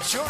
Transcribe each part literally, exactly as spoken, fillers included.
جون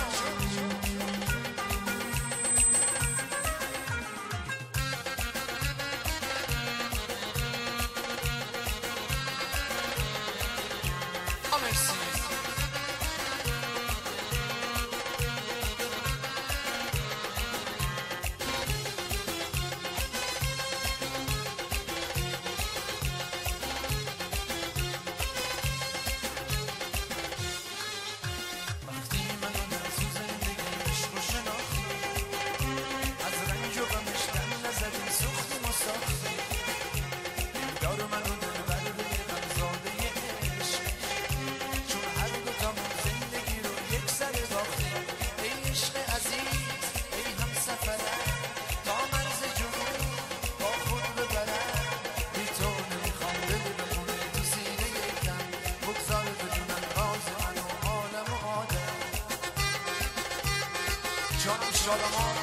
جانم شادمان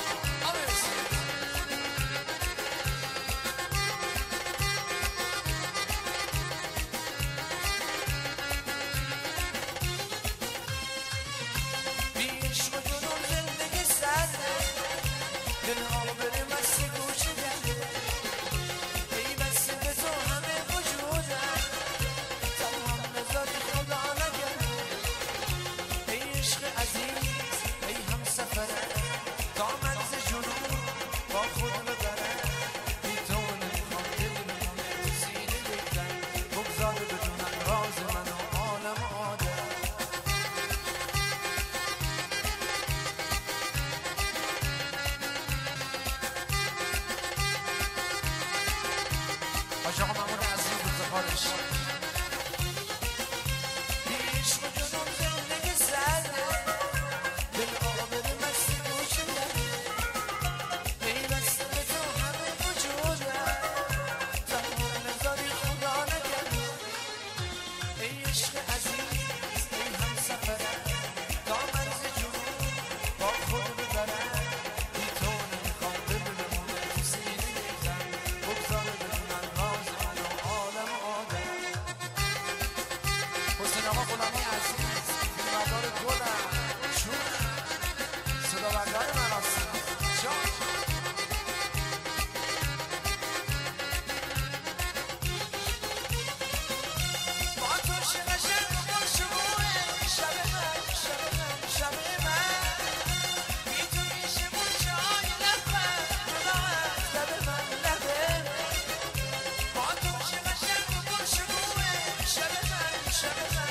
آقا مامون عزیز افتخارش بیش و جنون زندگی زده دل آبر مستی گوشه پیوسته به تو همه وجوده تنها نذاری خدا نگرده ای عشق عزیز ای هم سفره تا مرز جنون با خود ببره بی تو نمیخوام دل بمونه تو سینه زن بگذار بدونن آقا غلامی عزیز فیلمبردار گلم چون صداوردار مراسم جان با تو شب شب با شموه شب من شب من شب من میتونی شمون جای لبم جدا لب من لبه با تو شب شب با شموه شب من شب من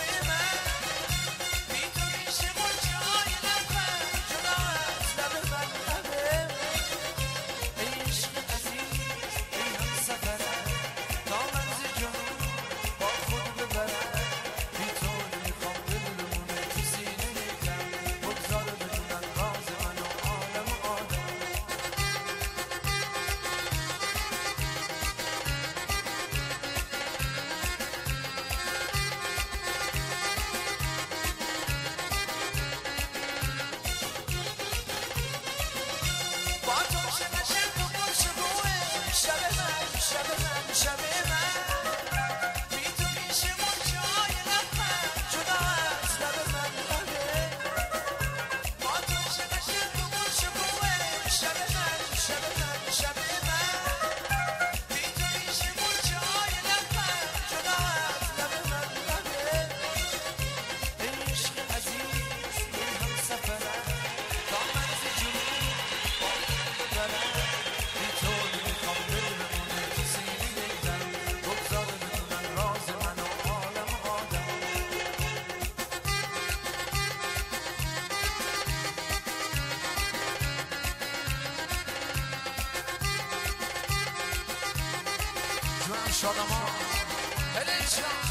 شادمان هلیشان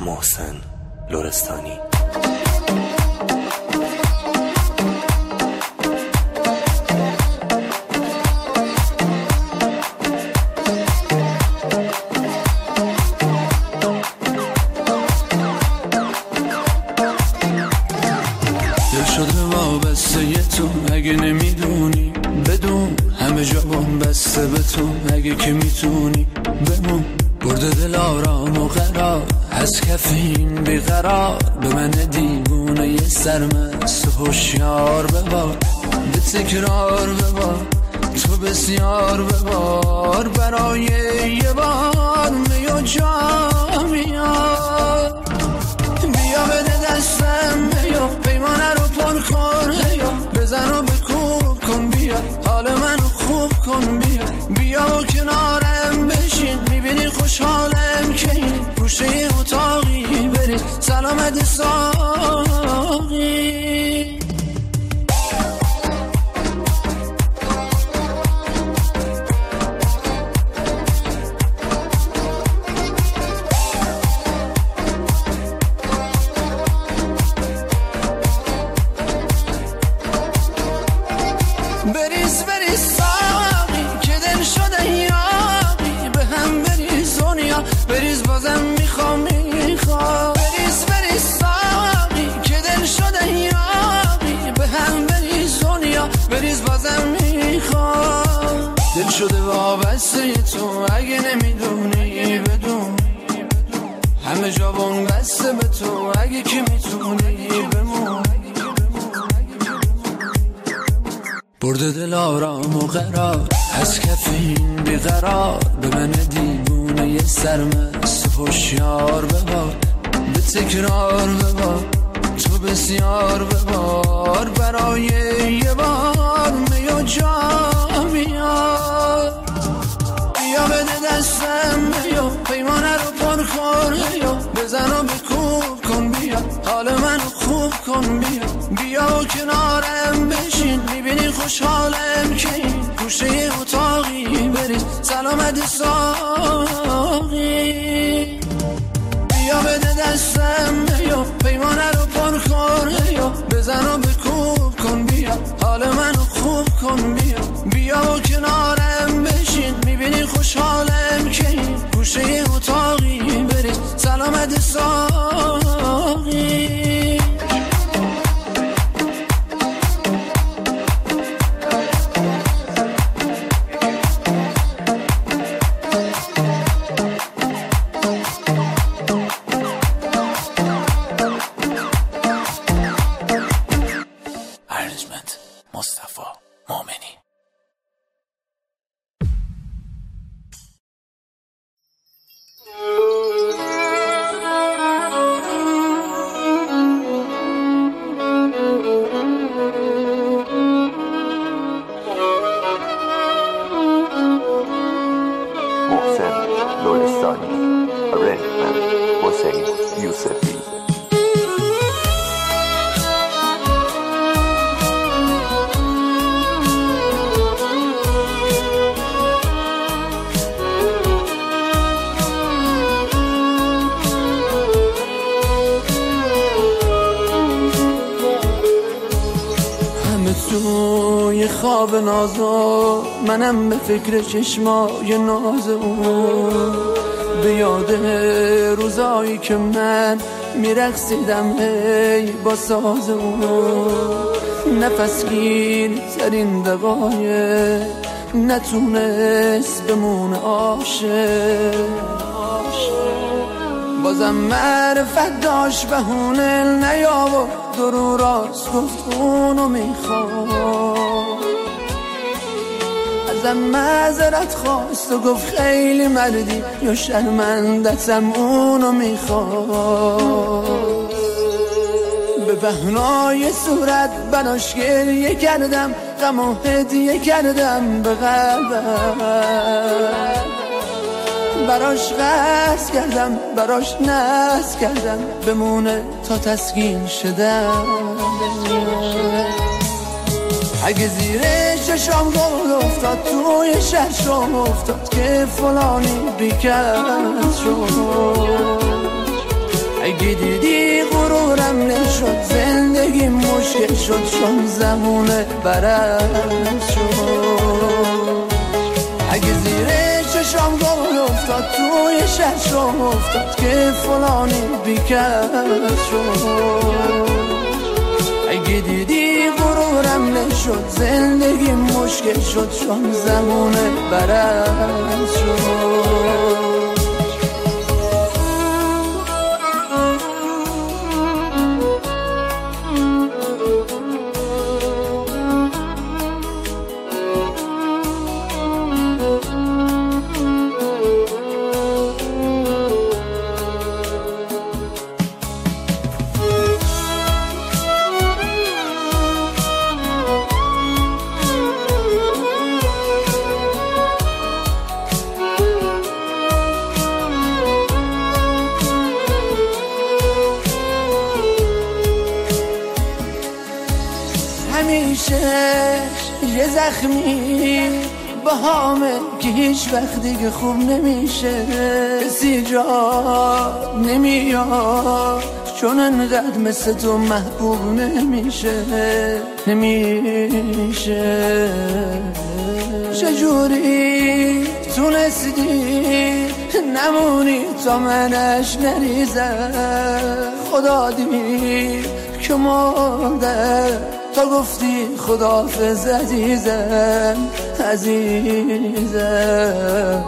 محسن لرستانی. اگه نمیدونی بدون همه جا بام بسته به تو، اگه که میتونی بمون برده دل آرام و قرار از کفین بیقرار به من دیوونه یه سرمست و هوشیار ببار به تکرار ببار تو بسیار ببار برای یه بار میو جا میاد بیا بده دستم میو پیمانه رو پر کن بزن و بکوب کن بیا حال منو خوب کن بیا بیا و کنارم بشین میبینی خوشحالم که این گوشه اتاقی برید سلامت ساقی بریز بریز ساقی که دل شده یاقی به هم بریز دنیا بریز بازم میخوام میخوام بریز بریز ساقی که دل شده یاقی به هم بریز دنیا بریز بازم میخوام دل شده وابسته تو اگه نمیدونی بدون همه جا بون بسته به تو اگه که میتونی بمون برده دل آرام و قرار از کفین بیقرار به من دیوونه یه سرمست و هوشیار ببار به تکرار ببار تو بسیار ببار برای یه بار میو جا میاد بیا بده دستم میو پیمانه رو پر کن بزن و بکوب کن بیا حال منو خوب کن بیا بیا و کنارم بشین میبینی خوشحالم که این گوشه اتاقی برید سلامت ساقی بیا بده دستم میو پیمانه رو پر کن بزن و بکوب کن بیا حال منو خوب کن بیا بیا و کنارم بشین میبینی خوشحالم که این گوشه اتاقی برید سلامت ساقی مصطفی مومنی. محسن لرستانی. Arrangement حسین یوسفی. توی خواب نازو منم به فکر چشمای ناز اون به یاد روزایی که من میرقصیدم هی با ساز اون نفسگیر ترین دقایق نتونست بمونه عاشق بازم معرفت داشت بهونه نیاورد درو راست گفت اونو میخوام ازم معذرت خواست و گفت خیلی مردی یا شرمندتم اونو میخوام به بهنای صورت براش گریه کردم غم و هدیه کردم به قلبم براش قصد کردم براش ناز کردم بمونه تا تسکین شدم اگه زیر چشام گل افتاد توی ششم افتاد که فلانی بیکرد شد اگه دیدی غرورم نشد زندگی مشکل شد چون زمونه برعکس شد اگه زیر چشام گل افتاد توی ششم افتاد که فلانی بیکس شد اگه دیدی غرورم نشد زندگی مشکل شد چون زمونه برعکس شد یه زخمی با همه که هیچ وقت دیگه خوب نمیشه کسی جا نمیاد چون انقدر مثل تو محبوب نمیشه نمیشه چجوری تونستی نمونی تا منش نریزم خدا دید که مادر تا گفتی خداحافظ عزیزم عزیزم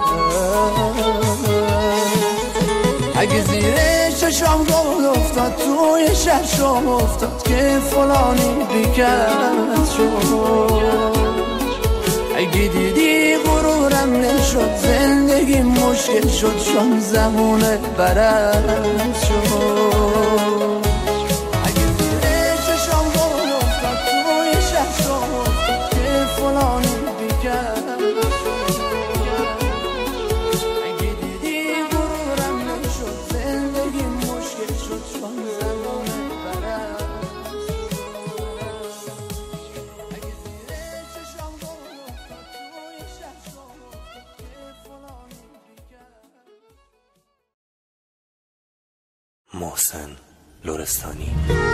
اگه زیر چشام گل افتاد توی ششم افتاد که فلانی بیکس شد اگه دیدی غرورم نشد زندگی مشکل شد چون زمونه برعکس شد محسن لرستانی.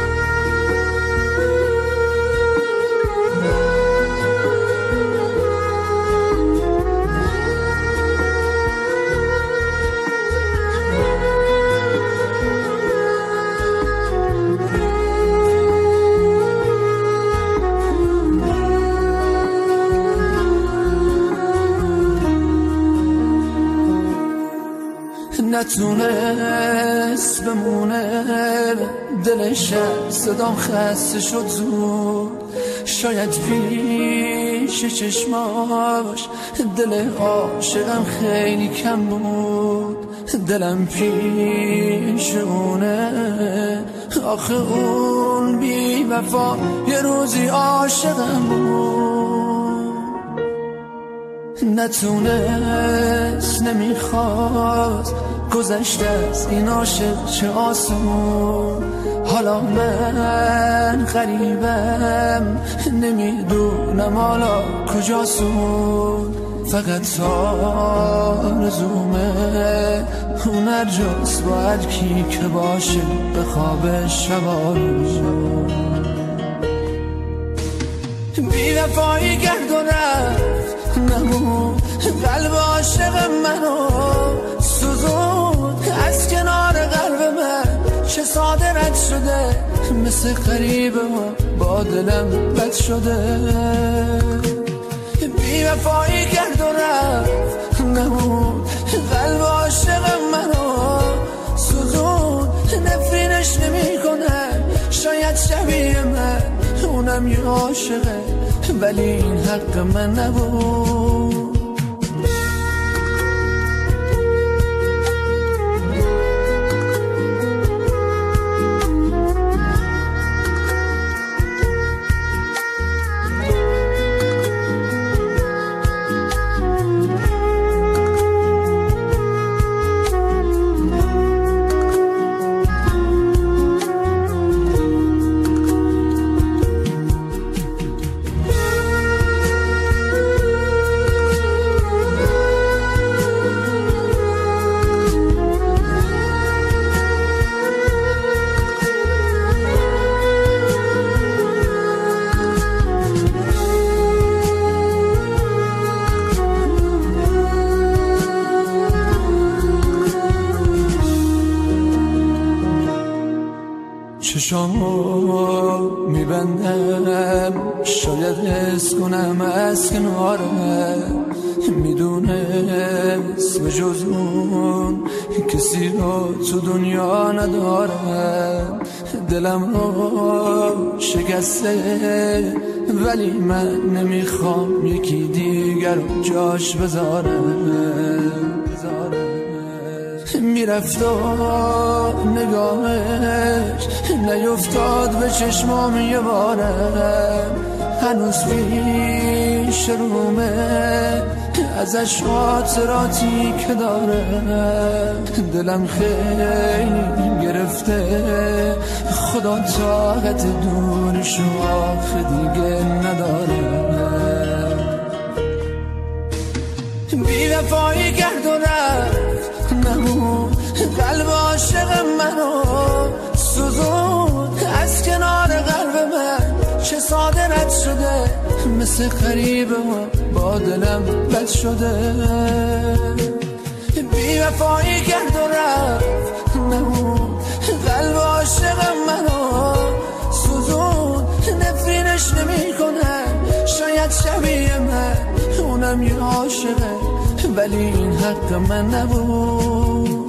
نتونست بمونه دلش صدام خسته شد زود شاید پیش چشماش دل عاشقم خیلی کم بود دلم پیشونه آخه اون بی وفا یه روزی عاشقم بود نتونست نمیخواست گذشته از این عاشق چه آسمون حالا من غریبم نمیدونم حالا کجاسون فقط آرزومه اون هر جاست با هر کی که باشه به خواب شبارون بی وفایی کرد و رفت نمون قلب عاشق منو سوزون از کنار قلب من چه ساده رد شده مثل غریبه با دلم بد شده بی وفایی کرد و رفت نمون قلب عاشق منو سوزون نفرینش نمی کنم شاید شبیه من اونم یه عاشقه ولی این حق من نبود چشامو میبندم شاید حس کنم از کناره میدونست به جز اون کسی رو تو دنیا ندارم دلم رو شکسته ولی من نمیخوام یکی دیگر رو جاش بذارم میرفت و نگاهش نیفتاد به چشمام یه بارم هنوز پیش رومه ازش خاطراتی که دارم دلم خیلی گرفته خدا طاقت دورشو آخه دیگه ندارم بی وفایی کرد و رفت نمون قلب عاشق منو سوزون از کنار قلب من چه ساده رد شده مثل قریبه با دلم بد شده بی وفایی کرد و رفت نمون قلب عاشق منو سوزون نفرینش نمی کنم شاید شبیه من اونم یه عاشقه ولی این حق من نبود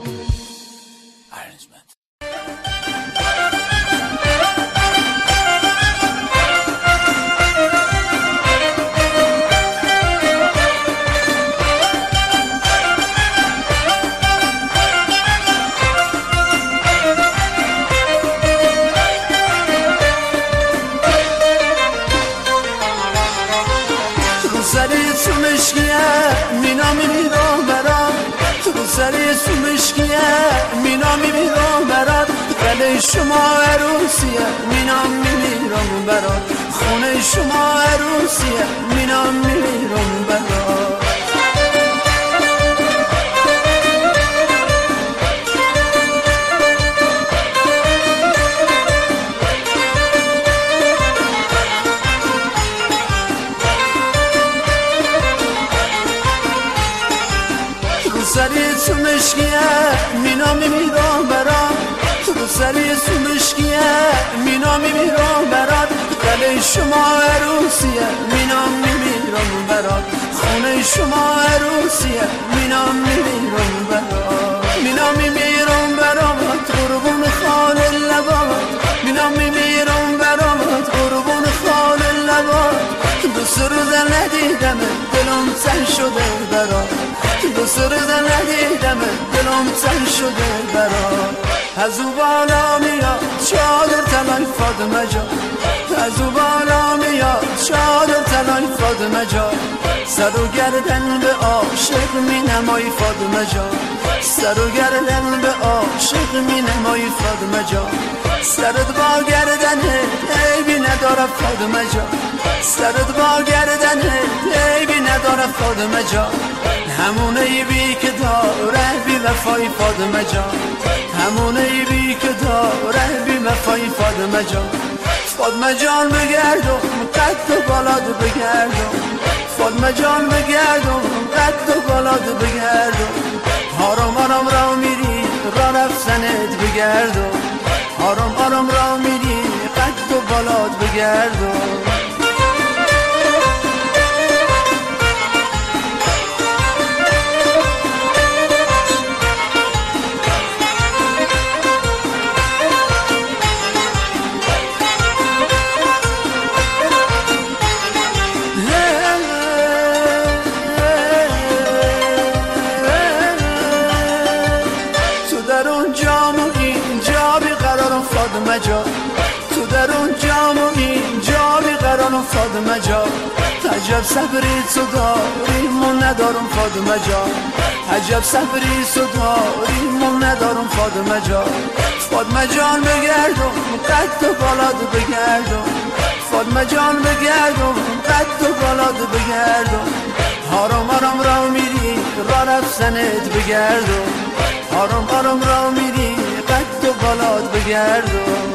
مینا میمیرم برات ولی شما عروسیه مینا میمیرم برات خونه شما عروسیه مینا میمیرم برات سری تو مشکیه مینا میمیرم برات تو سری تو مشکیه مینا میمیرم برات ولی شما عروسیه مینا میمیرم برات خونه شما عروسیه مینا میمیرم برات مینا میمیرم برات قربون خال لبات مینا میمیرم برات قربون خال لبات دوست روز ندیدم دلم تن شده برات دوست روز ندیدم دلم تن شده برات از او بالا میاد چادر تنای فاطمه جان از او بالا میاد چادر تنای فاطمه جان سر و گردن به عاشق می نمایی فاطمه جان سر و گردن به عاشق می نمایی فاطمه جان سرت با گردنه عیبی نداره فاطمه جان سرت با گردنه عیبی نداره فاطمه جان همون عیبی که داره بی وفای فاطمه جان همون عیبی که داره بی وفای فاطمه جان فاطمه جان بگردم قد و بالاد بگردم فاطمه جان بگردم قد و بالاد بگردم آرام آرام را میری را رفتنت بگردم آرام آرام را میری قد و بالاد بگردم فاطمه جان تو در اون جام و این جا بیقرارم فاطمه جان عجب صبری تو داری من ندارم فاطمه جان عجب صبری تو داری من ندارم فاطمه جان فاطمه جان بگردم قد و بالاد بگردم فاطمه جان بگردم قد و بالاد بگردم آرام آرام را میری را رفتنت بگردم آرام آرام را میری قد و بالاد بگردم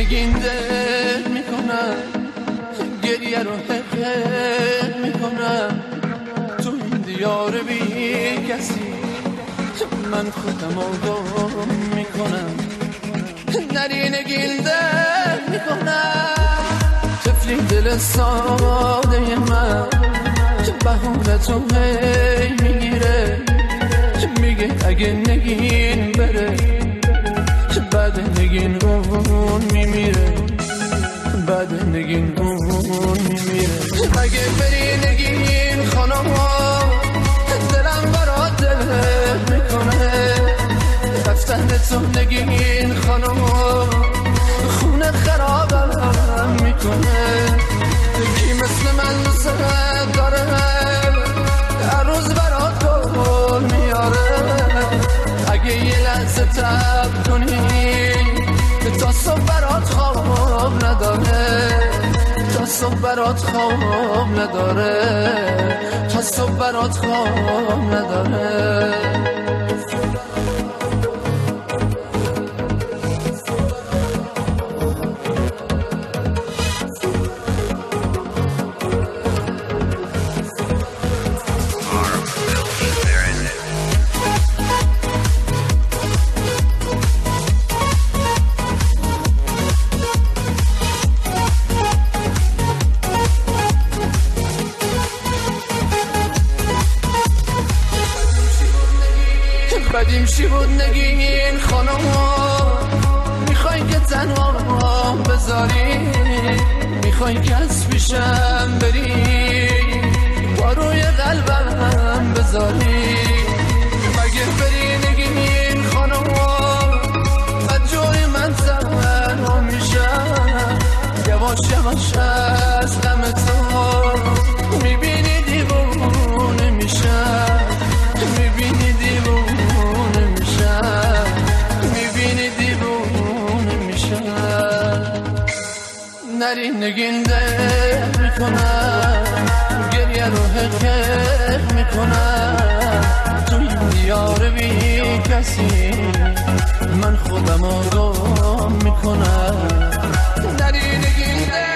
نگین دل میکنم، گریه رو حقیق میکنم تو این دیار بی کسی، من خودم آگاه میکنم. نری نگین دل میکنم، طفلی دل ساده من بهونه تو هی میگیره، میگه اگه نگین بره بعد نگین اون میمیره، بعد نگین اون میمیره. اگه بری نگین خانم دلم برات دل میکنه، رفتن تو نگین خانم خونه خرابم میکنه. کی مثل من دوست داره هر روز برات گل میاره، اگه یه لحظه تب کنی تا صبح برات خواب نداره، تا صبح برات خواب نداره، تا صبح برات خواب نداره. بدیم چی بود نگین خانم، میخوای که تنها بذاری، میخوای که از پیشم بری با روی قلبم بذاری. مگه بری نگین خانم بعد جای من تنها میشم، یواش یواش از غم تو میبینی دیوونه میشم، میبینی دیوونه میشم، میبینی دیوونه میشم. نری نگین دل میکنم، گریه رو حقیق میکنم تو این دیار بی کسی، من خودم آگاه میکنم. نری نگین دل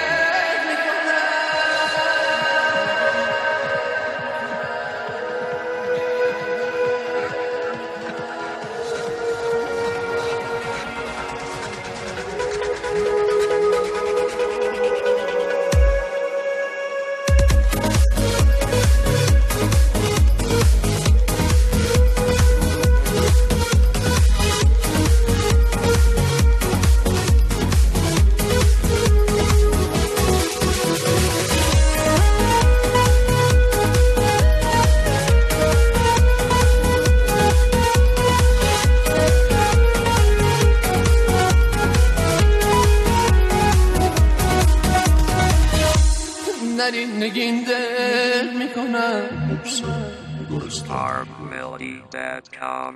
نری نگین دل میکنم. arm melody dot com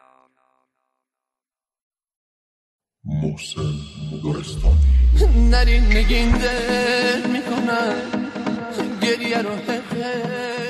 محسن لرستانی. نری نگین دل میکنم، گریه رو حقیق